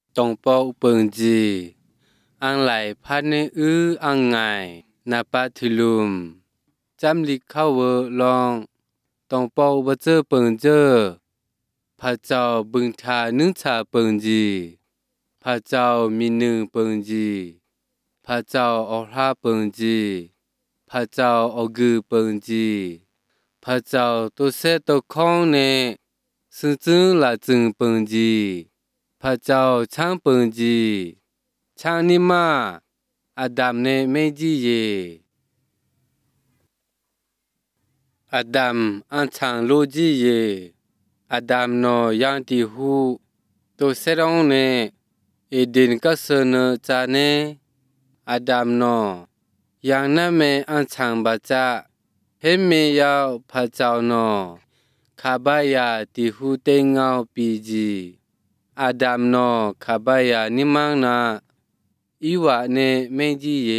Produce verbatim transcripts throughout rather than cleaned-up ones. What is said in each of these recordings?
ตองปออุเปิงจีอังไหลพันเนอืออังไงนาปาทิลุมจำลิเข้าเวลองตองปออุบเจอเปิงเจอพระเจ้าบึงทานึงชาเปิงจีพระเจ้ามีนึงเปิงจีพระเจ้าออกลาเปิงจีพระเจ้าออกือเปิงจีพระเจ้าตัวเสตัวข้องเนซึ่งจึงละจึงเปิงจีพระเจ้าช่างเปิงจีช่างนิมาอาดัมเนไม่จีเยอาดัมอันช่างโลจีเยอาดัมนอยังติหูตัวเสรองเนเอเดนกัสเนจาเนอาดัมนอยังนั่นเมอันช่างบาจาเฮเมยาวพระเจ้านอคาบายาติหูเตงเอาปีจีอาดัมนอคาบายานิมังนาอีวะเนเมจีเย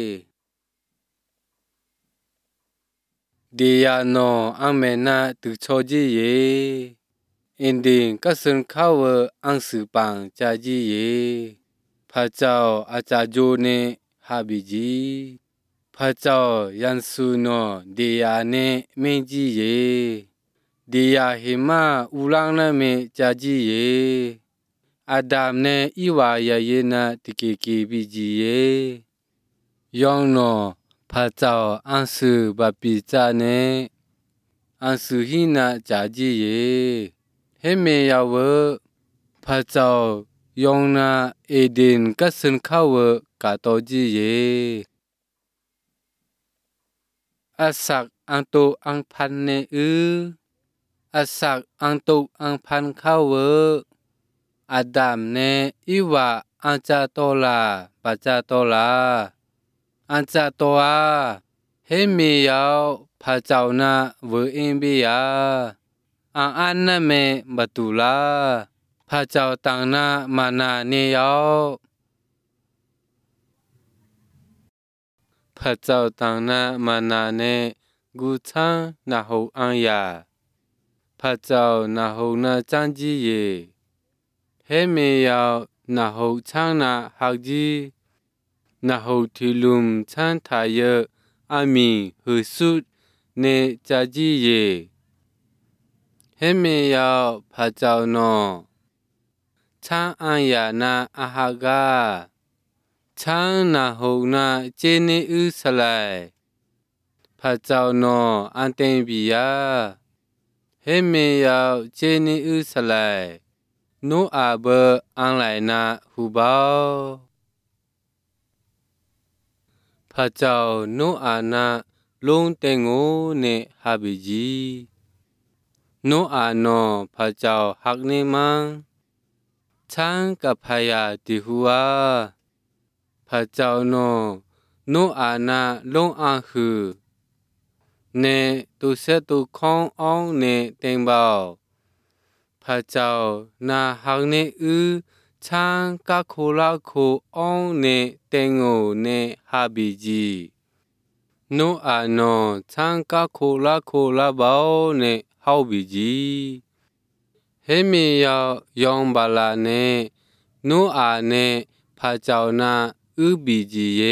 เดียนออังเมนาตุโชจีเยอินดิงกัสนข้าวอังสืปังจาจีเยพระเจ้าอาจารย์โจเนฮาบิจีพระเจ้ายันสุนอเดียเนเมจีเยเดียหิมาอุลังนาเมจาจีเยอาดัมเนอีวายาเยนาติเกเกบิจีเยยองนอพระเจ้าอันสืบาปิจาเนอันสืหินาจาจีเยเฮเมยาวพระเจ้ายองนาเอเดนกัสนข้าวกาโตจีเยอาศักอังโตอังพันเนอืออาศักอังโตอังพันข้าวอาดัมเนอีวาอันจาโตลาปาจาโตลาอันจาโตอาเฮเมียาวพระเจ้านาเวอินเบียอังอันนาเมบตุลาพระเจ้าตังนามานาเนียาวพระเจ้าตังนามานาเนกูชังนาหูอังยาพระเจ้านาหูนาจันจีเยเฮเมียาวนาหูช่างนาฮักจีนาหูทิลุมช่างทายอามีหือสุดเนจาจีเยเฮเมียาวพระเจ้านอช่างอังยานาอาฮากาช่างนาหูนาเจเนอุสไลพระเจ้านออันเตนบิยาเฮเมียาวเจเนอุสไลโนอาเบอังไลนาฮูบาวพระเจ้าโนอานาลงเตงโอเนฮาบิจีโนอานอพระเจ้าฮักเนมังช่างกับพยาติหัวพระเจ้านอโนอานาลงอังคือเนตุเสตุคองอองเนเต็งเบาพระเจ้านาฮักเนอือช่างกะโคลาโคอองเนเต็งโอเนฮาบิจีโนอานอช่างกะโคลาโคลาเบาเนฮาวบิจีเฮเมียยองบาลาเนโนอาเนพระเจ้านาอือบิจีเย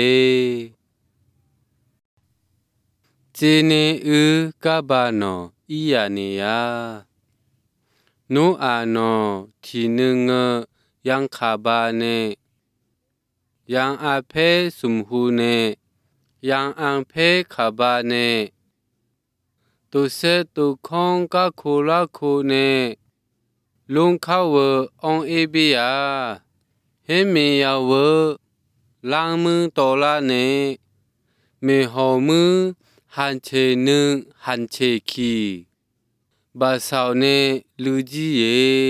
เจเนอือกะบานออียาเนียโนอานอทีนึงยังคาบาเนยังอาเพสุมหูเนยังอังเพคาบาเนตุเสตุคองกะโคลาโคเนลุงข้าวองเอเบียเฮเมียาวลางมือตอลาเนเมหอมือหันเชนึงหันเชคีบาสาวเนลูจีเย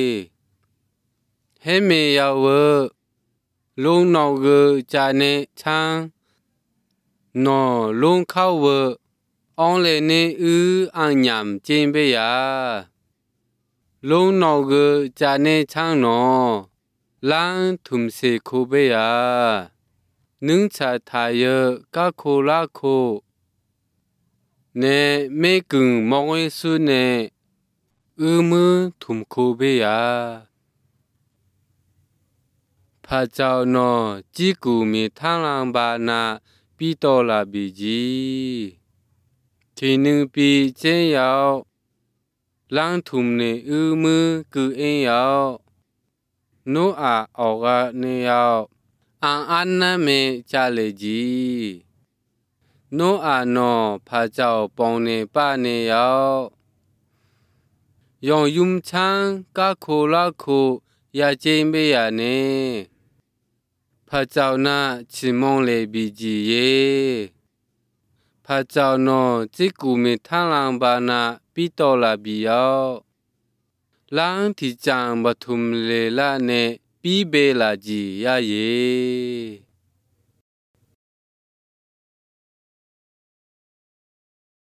เฮเมียาวลุงนอเกจาเนชังนอลุงข้าวองเลเนอืออันยามเจนเบียลุงนอเกจาเนชังนอลังทุมเสโคเบียนึงชาทายกะโคลาโคเนเมกึงมองเอสุเนอือมือทุมโคเบียพระเจ้านอจิกูมีทางลังบานาปีโตลาบีจีทีหนึ่งปีเจียาวลังทุมเนอือมือคือเอ็นยาวโนอาออกาเนียาวอันอันนั้นเมจาเลจีโนอานอพระเจ้าปองเนปาเนียาวยองยุมชังกะโคลาโคยาเจมเบียเนพระเจ้านาชิมองเลบีจีเยพระเจ้านอจิกูมีทางลังบานาปิโตลาบิยาวลังที่จังบทุมเลละเนปีเบลาจียาเย